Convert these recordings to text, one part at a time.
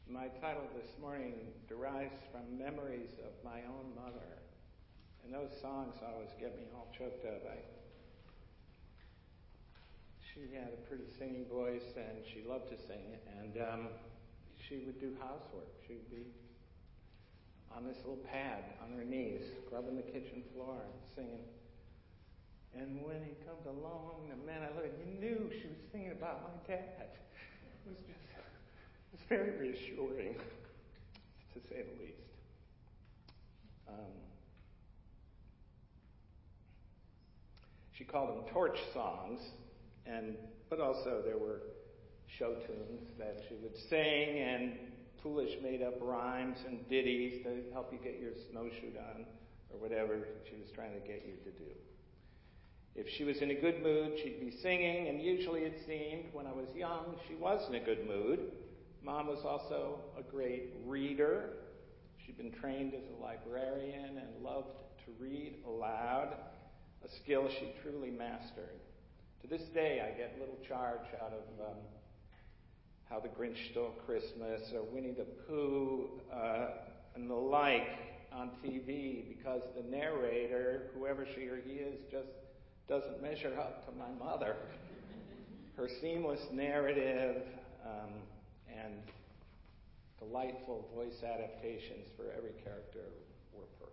My title this morning derives from memories of my own mother. And those songs always get me all choked up. She had a pretty singing voice, and she loved to sing. And she would do housework. She would be on this little pad on her knees, scrubbing the kitchen floor and singing. And when he comes along, the man I looked at, you knew she was singing about my dad. It was very reassuring, to say the least. She called them torch songs, but also there were show tunes that she would sing and foolish made-up rhymes and ditties to help you get your snowshoe on or whatever she was trying to get you to do. If she was in a good mood, she'd be singing, and usually it seemed when I was young she was in a good mood. Mom was also a great reader. She'd been trained as a librarian and loved to read aloud, a skill she truly mastered. To this day, I get little charge out of How the Grinch Stole Christmas or Winnie the Pooh and the like on TV because the narrator, whoever she or he is, just doesn't measure up to my mother. Her seamless narrative and delightful voice adaptations for every character were perfect.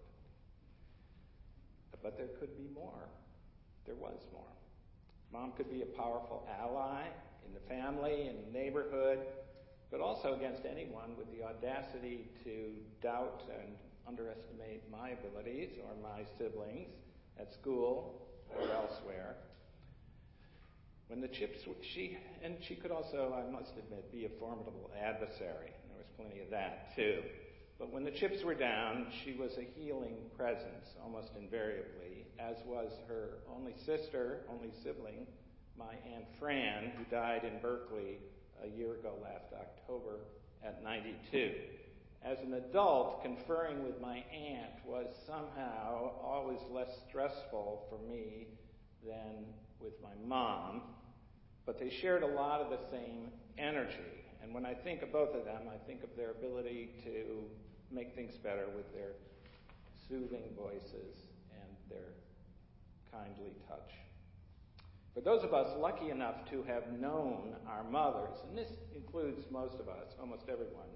But there could be more. There was more. Mom could be a powerful ally in the family, in the neighborhood, but also against anyone with the audacity to doubt and underestimate my abilities or my siblings at school or elsewhere. When the chips, she could also, I must admit, be a formidable adversary. There was plenty of that too. But when the chips were down, she was a healing presence, almost invariably, as was her only sibling, my Aunt Fran, who died in Berkeley a year ago last October at 92. As an adult, conferring with my aunt was somehow always less stressful for me than with my mom, but they shared a lot of the same energy. And when I think of both of them, I think of their ability to make things better with their soothing voices and their kindly touch. For those of us lucky enough to have known our mothers, and this includes most of us, almost everyone,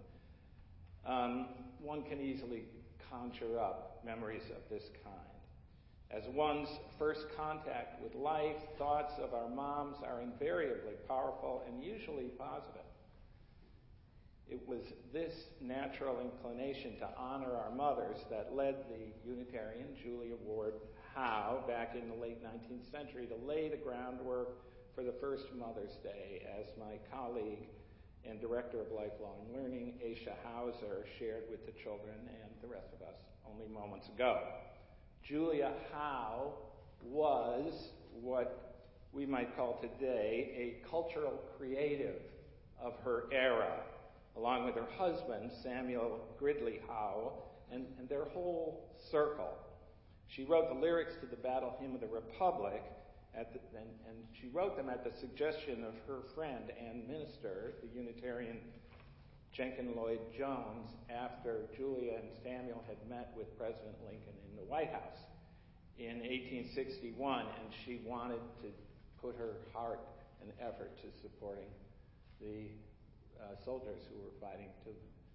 one can easily conjure up memories of this kind. As one's first contact with life, thoughts of our moms are invariably powerful and usually positive. It was this natural inclination to honor our mothers that led the Unitarian Julia Ward Howe back in the late 19th century to lay the groundwork for the first Mother's Day, as my colleague and Director of Lifelong Learning, Aisha Hauser, shared with the children and the rest of us only moments ago. Julia Howe was what we might call today a cultural creative of her era, along with her husband, Samuel Gridley Howe, and their whole circle. She wrote the lyrics to the Battle Hymn of the Republic, and she wrote them at the suggestion of her friend and minister, the Unitarian Jenkin Lloyd Jones, after Julia and Samuel had met with President Lincoln in the White House in 1861, and she wanted to put her heart and effort to supporting the soldiers who were fighting to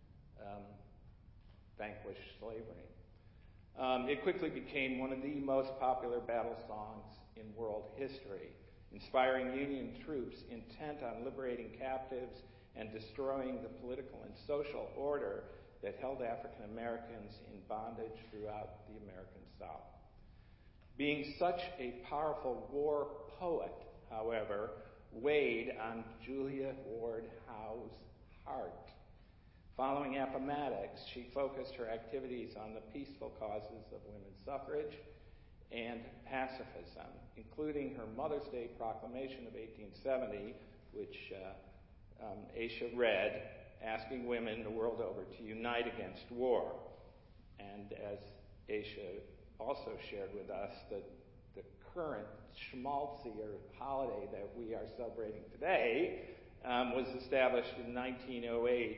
vanquish slavery. It quickly became one of the most popular battle songs in world history, inspiring Union troops intent on liberating captives and destroying the political and social order that held African Americans in bondage throughout the American South. Being such a powerful war poet, however, weighed on Julia Ward Howe's heart. Following Appomattox, she focused her activities on the peaceful causes of women's suffrage and pacifism, including her Mother's Day Proclamation of 1870, which Aisha read, asking women the world over to unite against war. And as Aisha also shared with us, the current schmaltzier holiday that we are celebrating today was established in 1908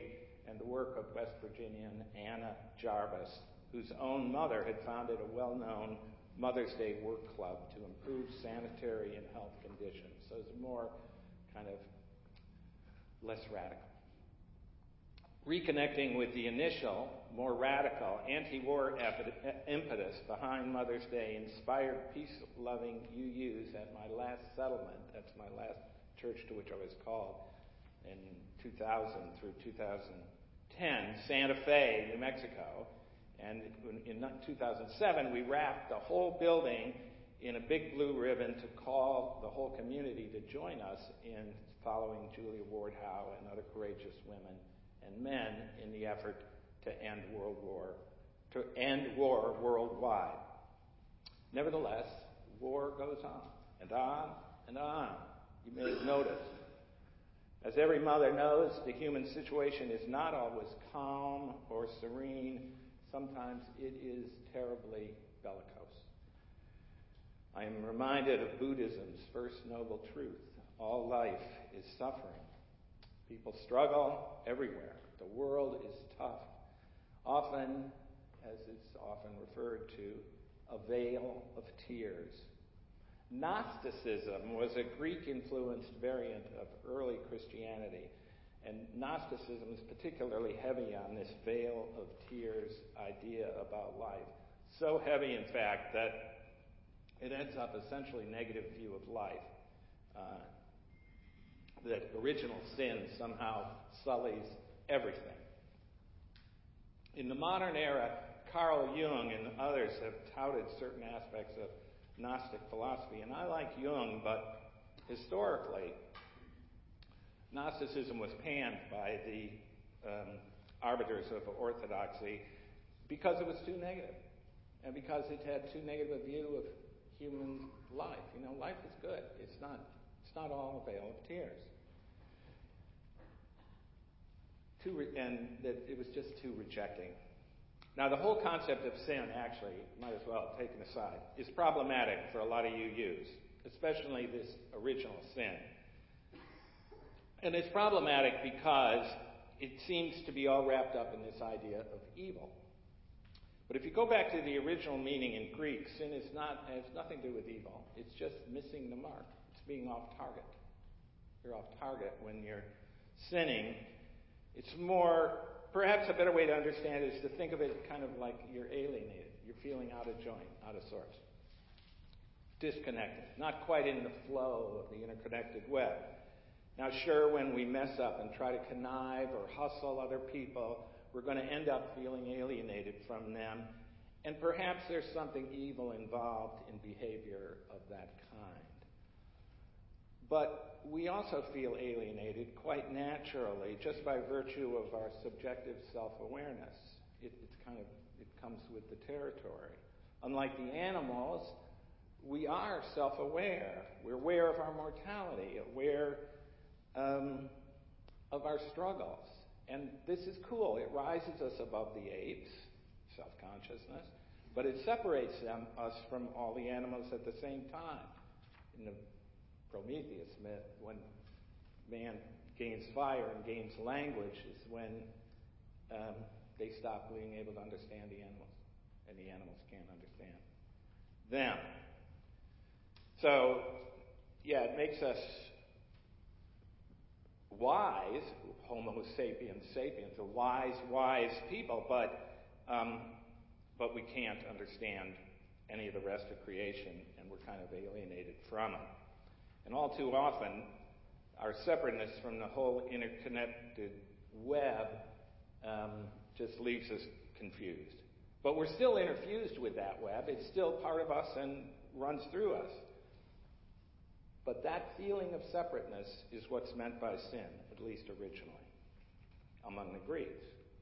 and the work of West Virginian Anna Jarvis, whose own mother had founded a well-known Mother's Day work club to improve sanitary and health conditions. So it's more kind of less radical. Reconnecting with the initial, more radical, anti-war impetus behind Mother's Day inspired peace-loving UUs at my last settlement. That's my last church to which I was called in 2000 through 2010, Santa Fe, New Mexico. And in 2007, we wrapped the whole building in a big blue ribbon to call the whole community to join us in following Julia Ward Howe and other courageous women and men in the effort to end war worldwide. Nevertheless, war goes on and on and on. You may have noticed. As every mother knows, the human situation is not always calm or serene. Sometimes it is terribly bellicose. I am reminded of Buddhism's first noble truth. All life is suffering. People struggle everywhere. The world is tough. Often, as it's often referred to, a vale of tears. Gnosticism was a Greek-influenced variant of early Christianity, and Gnosticism is particularly heavy on this vale of tears idea about life. So heavy, in fact, that it ends up essentially negative view of life. That original sin somehow sullies everything. In the modern era, Carl Jung and others have touted certain aspects of Gnostic philosophy, and I like Jung, but historically, Gnosticism was panned by the arbiters of orthodoxy because it was too negative, and because it had too negative a view of human life. You know, life is good. It's not all a vale of tears. And that it was just too rejecting. Now, the whole concept of sin, actually, might as well taken aside, is problematic for a lot of UUs, especially this original sin. And it's problematic because it seems to be all wrapped up in this idea of evil. But if you go back to the original meaning in Greek, sin has nothing to do with evil. It's just missing the mark. It's being off target. You're off target when you're sinning. It's more, perhaps a better way to understand it is to think of it kind of like you're alienated. You're feeling out of joint, out of sorts. Disconnected. Not quite in the flow of the interconnected web. Now, sure, when we mess up and try to connive or hustle other people, we're going to end up feeling alienated from them. And perhaps there's something evil involved in behavior of that kind. But we also feel alienated quite naturally just by virtue of our subjective self-awareness. It comes with the territory. Unlike the animals, we are self-aware. We're aware of our mortality, aware of our struggles. And this is cool. It rises us above the apes, self-consciousness, but it separates us from all the animals at the same time. In the Prometheus myth, when man gains fire and gains language, is when they stop being able to understand the animals, and the animals can't understand them. So, yeah, it makes us wise, Homo sapiens sapiens, a wise people, but we can't understand any of the rest of creation, and we're kind of alienated from it. And all too often, our separateness from the whole interconnected web just leaves us confused. But we're still interfused with that web. It's still part of us and runs through us. But that feeling of separateness is what's meant by sin, at least originally, among the Greeks.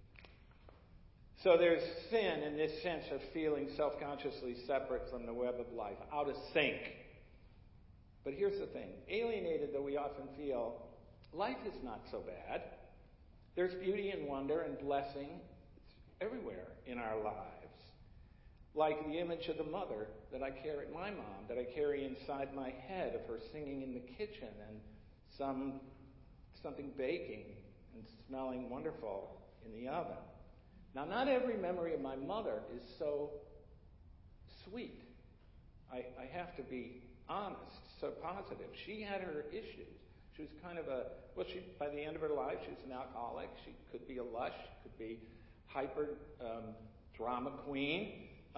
So there's sin in this sense of feeling self-consciously separate from the web of life, out of sync. But here's the thing. Alienated though we often feel, life is not so bad. There's beauty and wonder and blessing everywhere in our lives. Like the image of the mother that I carry, my mom, that I carry inside my head of her singing in the kitchen and something baking and smelling wonderful in the oven. Now, not every memory of my mother is so sweet. I have to be honest, so positive. She had her issues. She was kind of by the end of her life, she was an alcoholic. She could be a lush, could be hyper drama queen.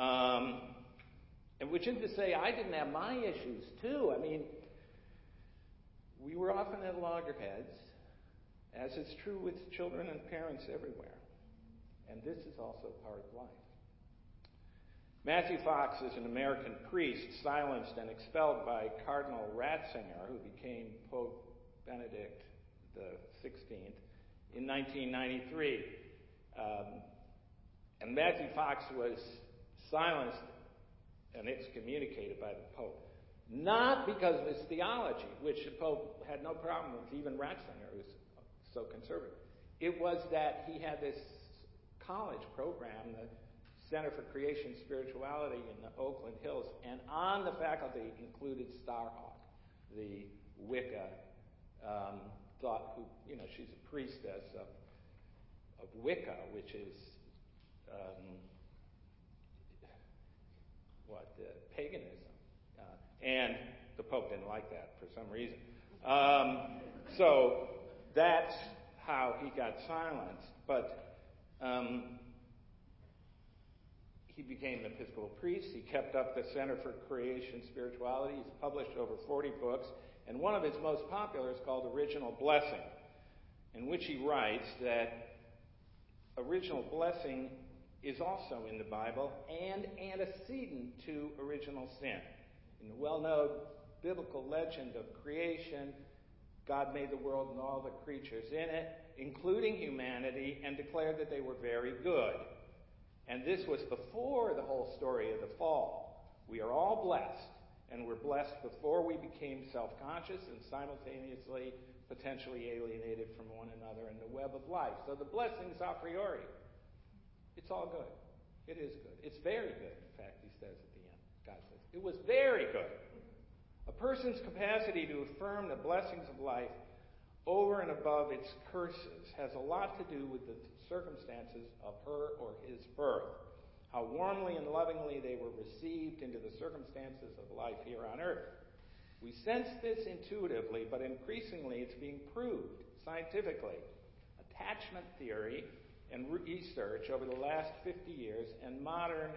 And which is to say, I didn't have my issues too. I mean, we were often at loggerheads, as is true with children and parents everywhere. And this is also part of life. Matthew Fox is an American priest silenced and expelled by Cardinal Ratzinger, who became Pope Benedict XVI in 1993. And Matthew Fox was silenced and excommunicated by the Pope. Not because of his theology, which the Pope had no problem with, even Ratzinger, who was so conservative. It was that he had this college program, the Center for Creation Spirituality in the Oakland Hills, and on the faculty included Starhawk, the Wicca she's a priestess of Wicca, which is paganism. And the Pope didn't like that for some reason. So that's how he got silenced. But he became an Episcopal priest. He kept up the Center for Creation Spirituality. He's published over 40 books. And one of his most popular is called Original Blessing, in which he writes that original blessing is also in the Bible and antecedent to original sin. In the well-known biblical legend of creation, God made the world and all the creatures in it, including humanity, and declared that they were very good. And this was before the whole story of the fall. We are all blessed, and we're blessed before we became self-conscious and simultaneously potentially alienated from one another in the web of life. So the blessing's a priori. It's all good. It is good. It's very good, in fact, he says at the end. God says, it was very good. A person's capacity to affirm the blessings of life over and above its curses has a lot to do with the circumstances of her or his birth, how warmly and lovingly they were received into the circumstances of life here on earth. We sense this intuitively, but increasingly it's being proved scientifically. Attachment theory and research over the last 50 years and modern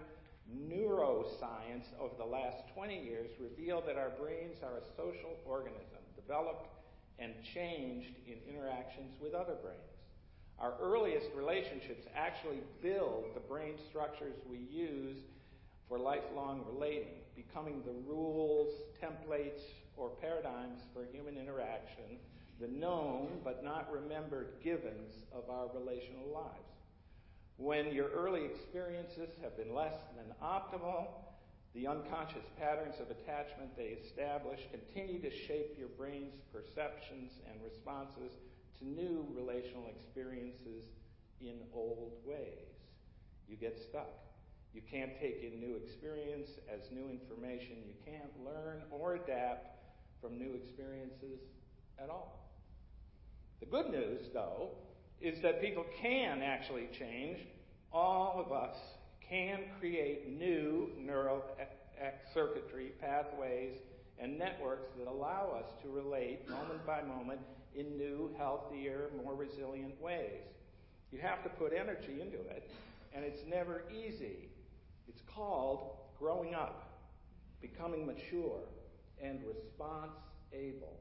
neuroscience over the last 20 years reveal that our brains are a social organism, developed and changed in interactions with other brains. Our earliest relationships actually build the brain structures we use for lifelong relating, becoming the rules, templates, or paradigms for human interaction, the known but not remembered givens of our relational lives. When your early experiences have been less than optimal, the unconscious patterns of attachment they establish continue to shape your brain's perceptions and responses to new relational experiences in old ways. You get stuck. You can't take in new experience as new information. You can't learn or adapt from new experiences at all. The good news, though, is that people can actually change. All of us can create new neural circuitry, pathways, and networks that allow us to relate moment by moment in new, healthier, more resilient ways. You have to put energy into it, and it's never easy. It's called growing up, becoming mature, and responsible.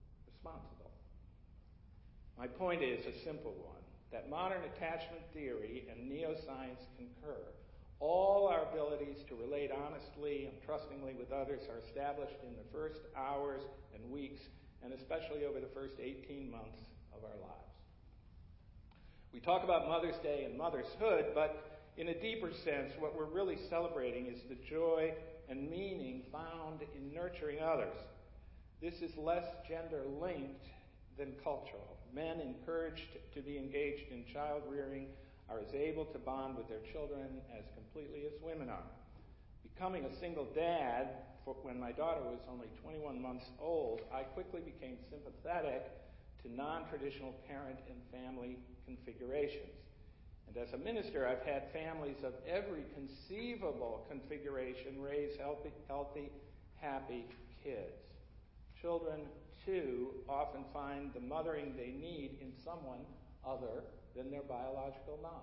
My point is a simple one, that modern attachment theory and neuroscience concur. All our abilities to relate honestly and trustingly with others are established in the first hours and weeks, and especially over the first 18 months of our lives. We talk about Mother's Day and motherhood, but in a deeper sense, what we're really celebrating is the joy and meaning found in nurturing others. This is less gender-linked than cultural. Men encouraged to be engaged in child rearing are as able to bond with their children as completely as women are. Becoming a single dad, when my daughter was only 21 months old, I quickly became sympathetic to non-traditional parent and family configurations. And as a minister, I've had families of every conceivable configuration raise healthy, happy kids. Children, too, often find the mothering they need in someone other than their biological mom.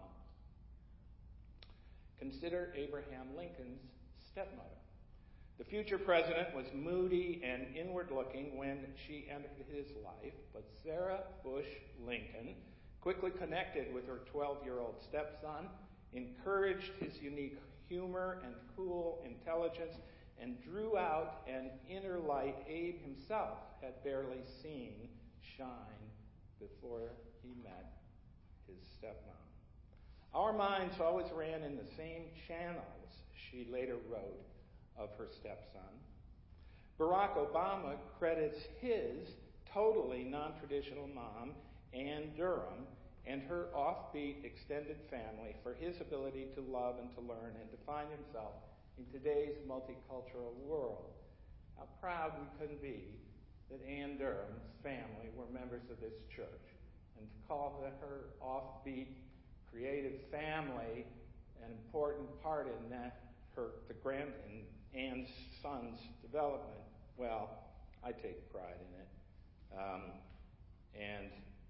Consider Abraham Lincoln's stepmother. The future president was moody and inward-looking when she entered his life, but Sarah Bush Lincoln quickly connected with her 12-year-old stepson, encouraged his unique humor and cool intelligence, and drew out an inner light Abe himself had barely seen shine before he met his stepmom. Our minds always ran in the same channels, she later wrote of her stepson. Barack Obama credits his totally non-traditional mom, Ann Durham, and her offbeat extended family for his ability to love and to learn and to find himself in today's multicultural world. How proud we couldn't be that Ann Durham's family were members of this church, and to call her offbeat, creative family an important part in that, in Ann's son's development. Well, I take pride in it. And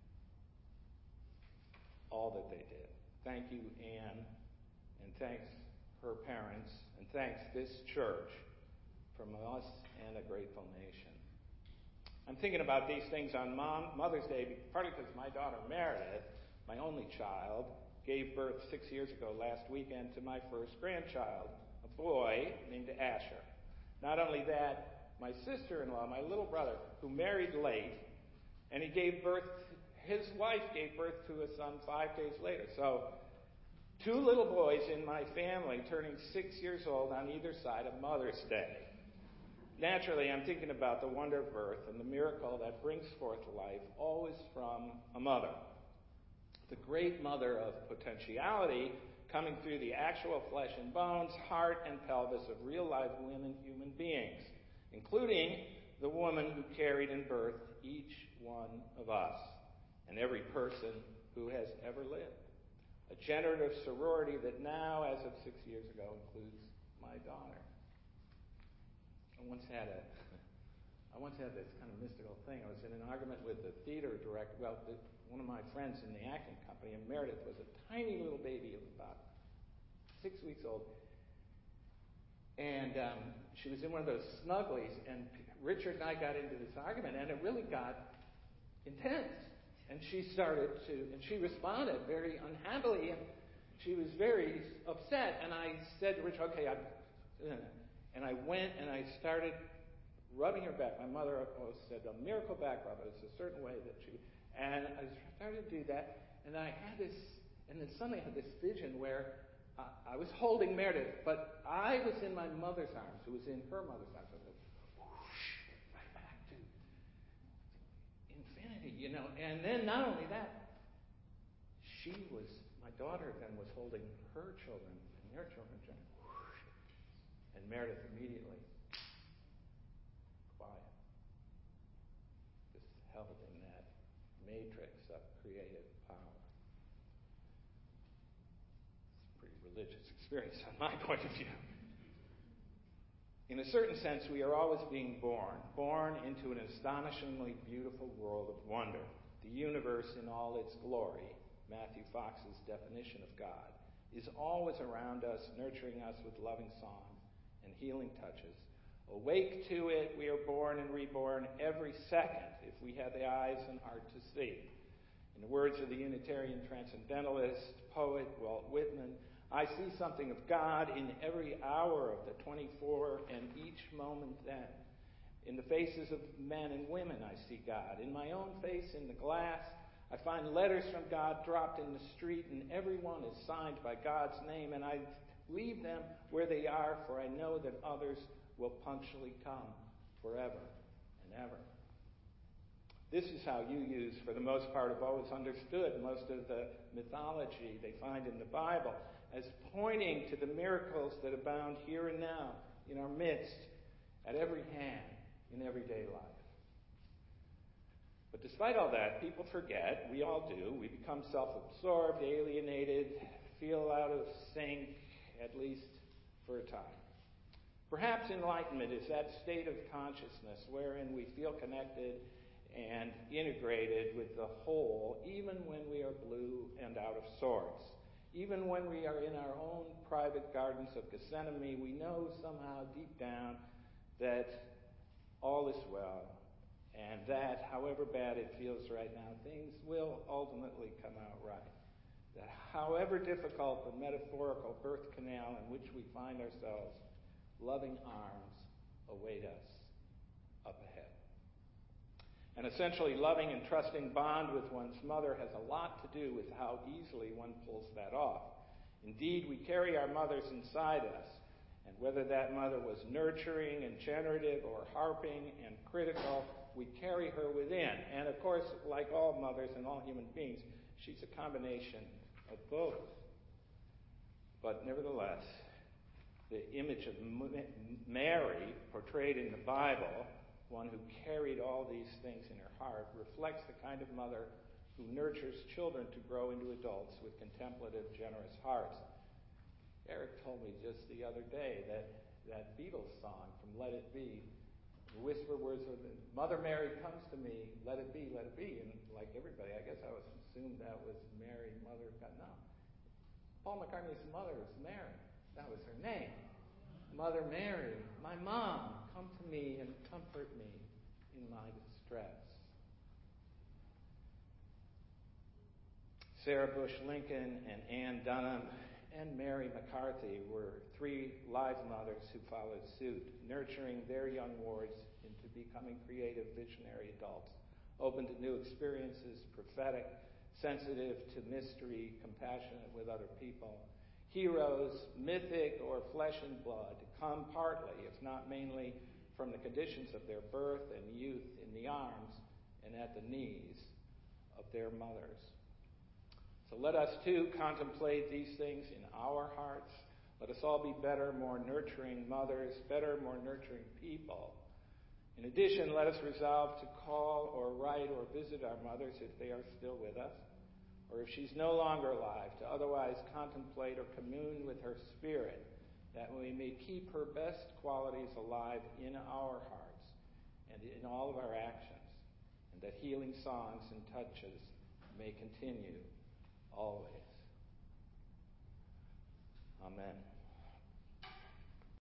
all that they did. Thank you, Ann, and thanks her parents, and thanks this church from us and a grateful nation. I'm thinking about these things on Mother's Day, partly because my daughter Meredith, my only child, gave birth 6 years ago last weekend to my first grandchild, a boy named Asher. Not only that, my sister-in-law, my little brother, who married late, and his wife gave birth to a son 5 days later. So 2 little boys in my family turning 6 years old on either side of Mother's Day. Naturally, I'm thinking about the wonder of birth and the miracle that brings forth life, always from a mother. The great mother of potentiality coming through the actual flesh and bones, heart and pelvis of real life women, human beings, including the woman who carried and birthed each one of us and every person who has ever lived. A generative sorority that now, as of 6 years ago, includes my daughter. I once had this kind of mystical thing. I was in an argument with the theater director, one of my friends in the acting company, and Meredith was a tiny little baby of about 6 weeks old. And she was in one of those snugglies, and Richard and I got into this argument, and it really got intense. And she responded very unhappily, and she was very upset. And I said to Richard, okay, and I went and I started rubbing her back. My mother always said a miracle back rub. It was a certain way that and I started to do that, and I had this, and then suddenly I had this vision where I was holding Meredith, but I was in my mother's arms, who was in her mother's arms. I was whoosh, right back to infinity, And then not only that, my daughter then was holding her children and their children, whoosh, and Meredith immediately quiet, just held in that matrix of creative power. It's a pretty religious experience on my point of view. In a certain sense, we are always being born into an astonishingly beautiful world of wonder. The universe in all its glory, Matthew Fox's definition of God, is always around us, nurturing us with loving songs and healing touches. Awake to it, we are born and reborn every second if we have the eyes and heart to see. In the words of the Unitarian transcendentalist poet Walt Whitman, I see something of God in every hour of the 24 and each moment then. In the faces of men and women I see God. In my own face in the glass, I find letters from God dropped in the street, and every one is signed by God's name, and I leave them where they are, for I know that others will punctually come forever and ever. This is how UUs, for the most part, have always understood most of the mythology they find in the Bible as pointing to the miracles that abound here and now in our midst, at every hand, in everyday life. But despite all that, people forget, we all do, we become self-absorbed, alienated, feel out of sync, at least for a time. Perhaps enlightenment is that state of consciousness wherein we feel connected and integrated with the whole, even when we are blue and out of sorts. Even when we are in our own private gardens of Gethsemane, we know somehow deep down that all is well, and that, however bad it feels right now, things will ultimately come out right. That however difficult the metaphorical birth canal in which we find ourselves, loving arms await us up ahead. An essentially loving and trusting bond with one's mother has a lot to do with how easily one pulls that off. Indeed, we carry our mothers inside us, and whether that mother was nurturing and generative or harping and critical, we carry her within. And of course, like all mothers and all human beings, she's a combination of both. But nevertheless, the image of Mary portrayed in the Bible, one who carried all these things in her heart, reflects the kind of mother who nurtures children to grow into adults with contemplative, generous hearts. Eric told me just the other day that Beatles song from Let It Be, the whisper words of Mother Mary comes to me, let it be, let it be. And like everybody, I guess I was assumed that was Mary, Mother of God. No. Paul McCartney's mother was Mary. That was her name. Mother Mary, my mom, come to me and comfort me in my distress. Sarah Bush Lincoln and Ann Dunham and Mary McCarthy were three live mothers who followed suit, nurturing their young wards into becoming creative, visionary adults, open to new experiences, prophetic, sensitive to mystery, compassionate with other people. Heroes, mythic or flesh and blood, come partly, if not mainly, from the conditions of their birth and youth in the arms and at the knees of their mothers. So let us too contemplate these things in our hearts. Let us all be better, more nurturing mothers, better, more nurturing people. In addition, let us resolve to call or write or visit our mothers if they are still with us, or if she's no longer alive, to otherwise contemplate or commune with her spirit, that we may keep her best qualities alive in our hearts and in all of our actions, and that healing songs and touches may continue always. Amen.